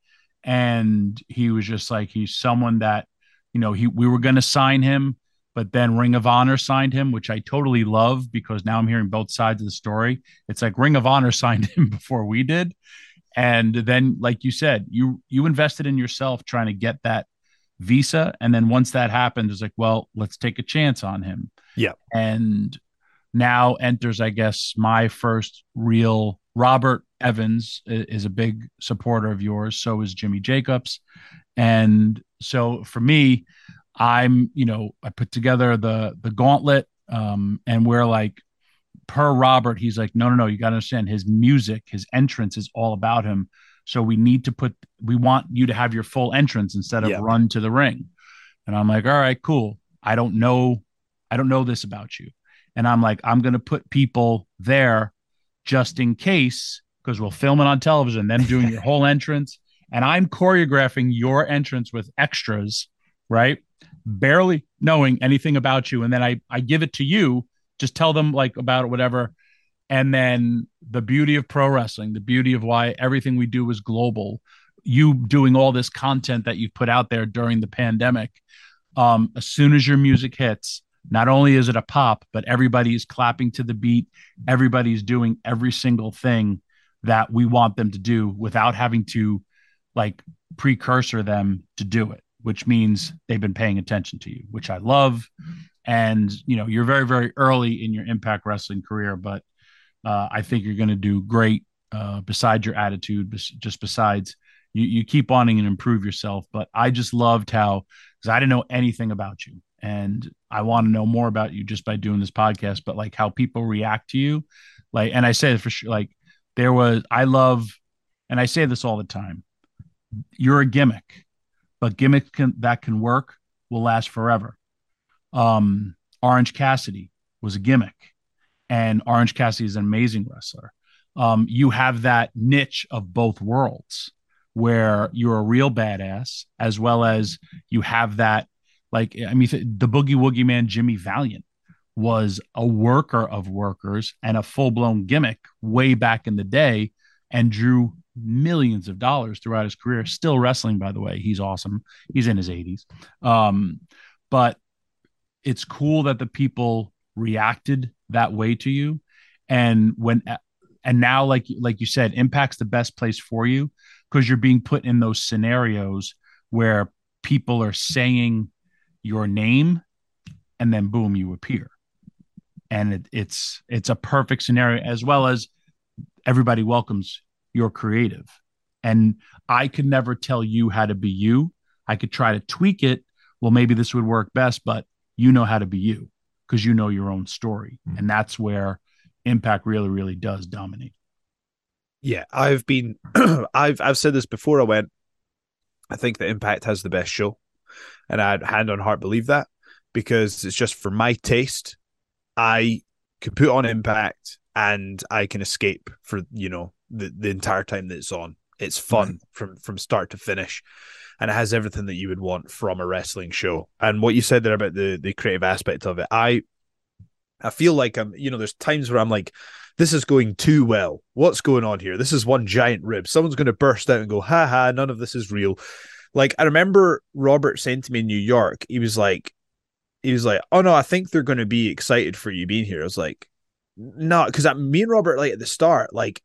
And he was just like, he's someone that, we were going to sign him, but then Ring of Honor signed him, which I totally love because now I'm hearing both sides of the story. It's like Ring of Honor signed him before we did. And then, like you said, you invested in yourself trying to get that visa. And then once that happened, it's like, well, let's take a chance on him. Yeah. And now enters, I guess, my first real Robert Evans is a big supporter of yours. So is Jimmy Jacobs. And so for me, I put together the gauntlet, and we're like, per Robert, he's like, no, you got to understand his music, his entrance is all about him. So we want you to have your full entrance instead of run to the ring. And I'm like, all right, cool. I don't know this about you. And I'm like, I'm going to put people there just in case, because we'll film it on television, them doing your whole entrance. And I'm choreographing your entrance with extras, right? Barely knowing anything about you. And then I give it to you, just tell them like about it, whatever. And then the beauty of pro wrestling, the beauty of why everything we do is global, you doing all this content that you've put out there during the pandemic. As soon as your music hits, not only is it a pop, but everybody's clapping to the beat. Everybody's doing every single thing that we want them to do without having to like precursor them to do it, which means they've been paying attention to you, which I love. And, you're very, very early in your Impact Wrestling career, but I think you're going to do great besides your attitude, just besides you keep wanting to improve yourself. But I just loved because I didn't know anything about you. And I want to know more about you just by doing this podcast, but like how people react to you. Like, and I say it for sure, like and I say this all the time, you're a gimmick, but gimmicks that can work will last forever. Orange Cassidy was a gimmick, and Orange Cassidy is an amazing wrestler. You have that niche of both worlds where you're a real badass, as well as you have that, like, I mean, the Boogie Woogie Man, Jimmy Valiant, was a worker of workers and a full-blown gimmick way back in the day and drew millions of dollars throughout his career. Still wrestling, by the way. He's awesome. He's in his 80s. But it's cool that the people reacted that way to you. And now, like you said, Impact's the best place for you because you're being put in those scenarios where people are saying your name and then boom, you appear. And it's a perfect scenario, as well as everybody welcomes your creative. And I could never tell you how to be you. I could try to tweak it. Well, maybe this would work best, but you know how to be you because you know your own story. Mm-hmm. And that's where Impact really, really does dominate. Yeah, I've said this before I think that Impact has the best show. And I'd hand on heart believe that because it's just for my taste. I can put on Impact and I can escape for, the entire time that it's on. It's fun from start to finish. And it has everything that you would want from a wrestling show. And what you said there about the creative aspect of it, I feel like there's times where I'm like, this is going too well. What's going on here? This is one giant rib. Someone's going to burst out and go, ha, none of this is real. Like, I remember Robert saying to me in New York, he was like, oh no, I think they're going to be excited for you being here. I was like, no, because me and Robert, like at the start, like,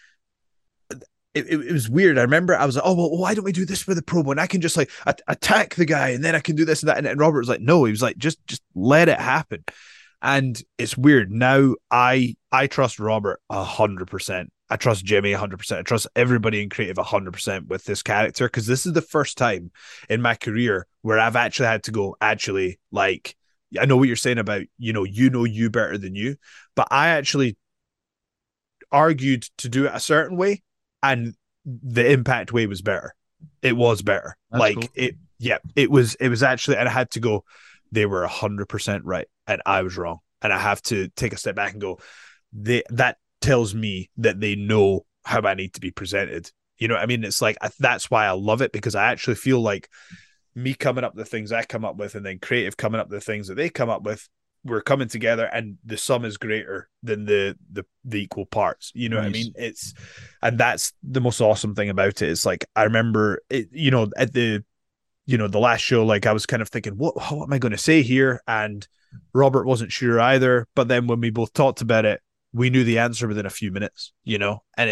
it was weird. I remember I was like, oh, well, why don't we do this with a promo? And I can just like attack the guy and then I can do this and that. And Robert was like, no, he was like, just let it happen. And it's weird. Now I trust Robert 100%. I trust Jimmy 100%. I trust everybody in creative 100% with this character because this is the first time in my career where I've actually had to go, like, I know what you're saying about, you better than you, but I actually argued to do it a certain way and the Impact way was better. It was better. That's like cool. It was actually, and I had to go, they were 100% right. And I was wrong. And I have to take a step back and go, that tells me that they know how I need to be presented. You know what I mean? It's like, that's why I love it because I actually feel like me coming up with the things I come up with and then creative coming up with the things that they come up with, we're coming together, and the sum is greater than the equal parts. You know what I mean? And that's the most awesome thing about it. It's like, I remember it, at the last show, like I was kind of thinking, what am I going to say here? And Robert wasn't sure either. But then when we both talked about it, we knew the answer within a few minutes, and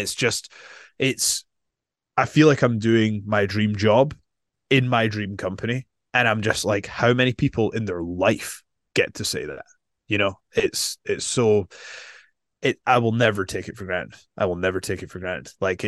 I feel like I'm doing my dream job in my dream company. And I'm just like, how many people in their life get to say that? I will never take it for granted. I will never take it for granted. Like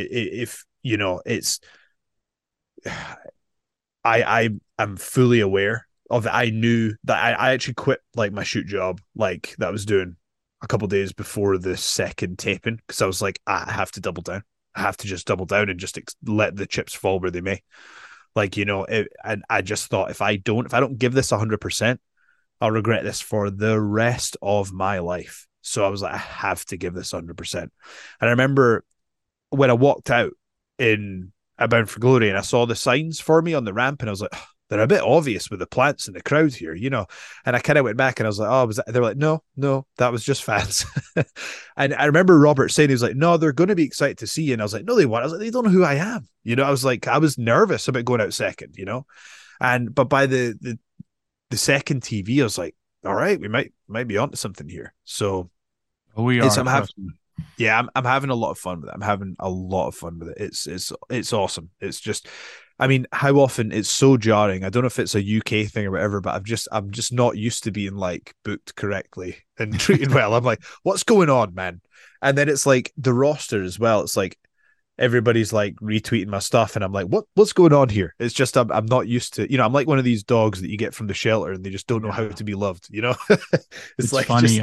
I'm fully aware of it. I knew that I actually quit like my shoot job, like that I was doing a couple of days before the second taping, because I was like, I have to double down. I have to just double down and just let the chips fall where they may. Like, and I just thought, if I don't give this 100%, I'll regret this for the rest of my life. So I was like, I have to give this 100%. And I remember when I walked out in Bound for Glory and I saw the signs for me on the ramp, and I was like, they're a bit obvious with the plants in the crowd here, And I kind of went back and I was like, oh, they were like, no, that was just fans. And I remember Robert saying, he was like, no, they're going to be excited to see you. And I was like, no, they won't. I was like, they don't know who I am. I was like, I was nervous about going out second, but by the second TV, I was like, all right, we might be onto something here. So we are. I'm having a lot of fun with it. I'm having a lot of fun with it. It's awesome. It's just, I mean, how often it's so jarring. I don't know if it's a UK thing or whatever, but I'm just not used to being like booked correctly and treated well. I'm like, what's going on, man? And then it's like the roster as well. It's like everybody's like retweeting my stuff, and I'm like, what's going on here? It's just I'm not used to, I'm like one of these dogs that you get from the shelter and they just don't know how to be loved. It's like funny.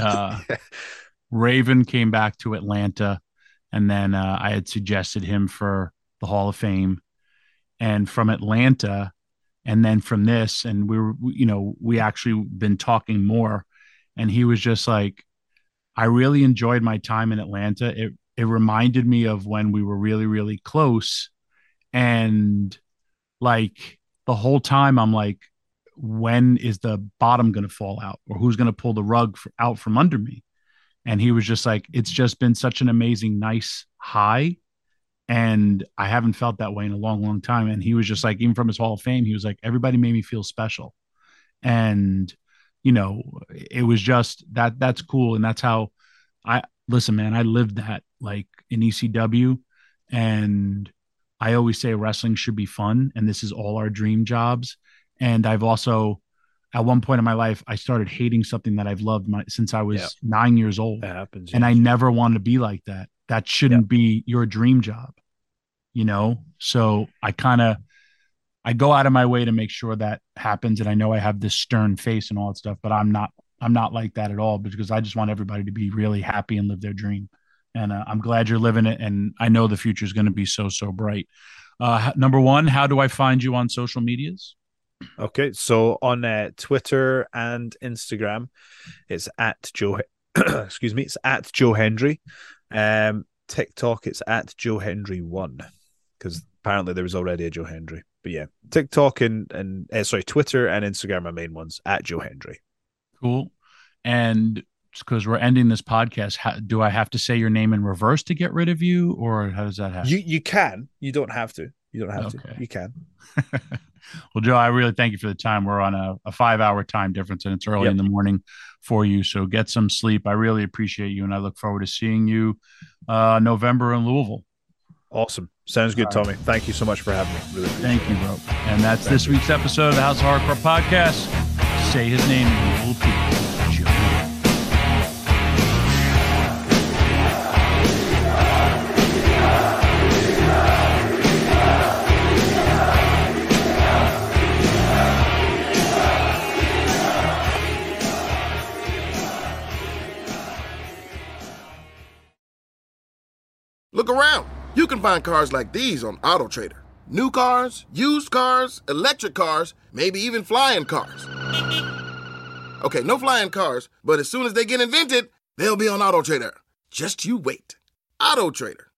Raven came back to Atlanta, and then I had suggested him for the Hall of Fame. And from Atlanta, and then from this, and we actually been talking more, and he was just like, I really enjoyed my time in Atlanta. It reminded me of when we were really, really close. And like the whole time I'm like, when is the bottom going to fall out, or who's going to pull the rug out from under me? And he was just like, it's just been such an amazing, nice high. And I haven't felt that way in a long, long time. And he was just like, even from his Hall of Fame, he was like, everybody made me feel special. And, it was just that's cool. And that's how listen, man, I lived that like in ECW. And I always say wrestling should be fun. And this is all our dream jobs. And I've also, at one point in my life, I started hating something that I've loved since I was 9 years old. That happens. And I never wanted to be like that. That shouldn't be your dream job, So I go out of my way to make sure that happens. And I know I have this stern face and all that stuff, but I'm not like that at all, because I just want everybody to be really happy and live their dream. And I'm glad you're living it. And I know the future is going to be so, so bright. Number one, how do I find you on social medias? Okay. So on Twitter and Instagram, it's at Joe, it's at Joe Hendry. TikTok, it's at Joe Hendry 1, because apparently there was already a Joe Hendry. But yeah, TikTok and Twitter and Instagram are main ones, at Joe Hendry. Cool. And because we're ending this podcast, do I have to say your name in reverse to get rid of you, or how does that happen? You can. You don't have to. You can. Well, Joe, I really thank you for the time. We're on a 5-hour time difference, and it's early in the morning for you. So get some sleep. I really appreciate you, and I look forward to seeing you November in Louisville. Awesome. Sounds good, Tommy. Thank you so much for having me. Really thank you, bro. And that's this week's episode of the House of Hardcore podcast. Say his name, and you will repeat. Look around. You can find cars like these on AutoTrader. New cars, used cars, electric cars, maybe even flying cars. Okay, no flying cars, but as soon as they get invented, they'll be on AutoTrader. Just you wait. AutoTrader.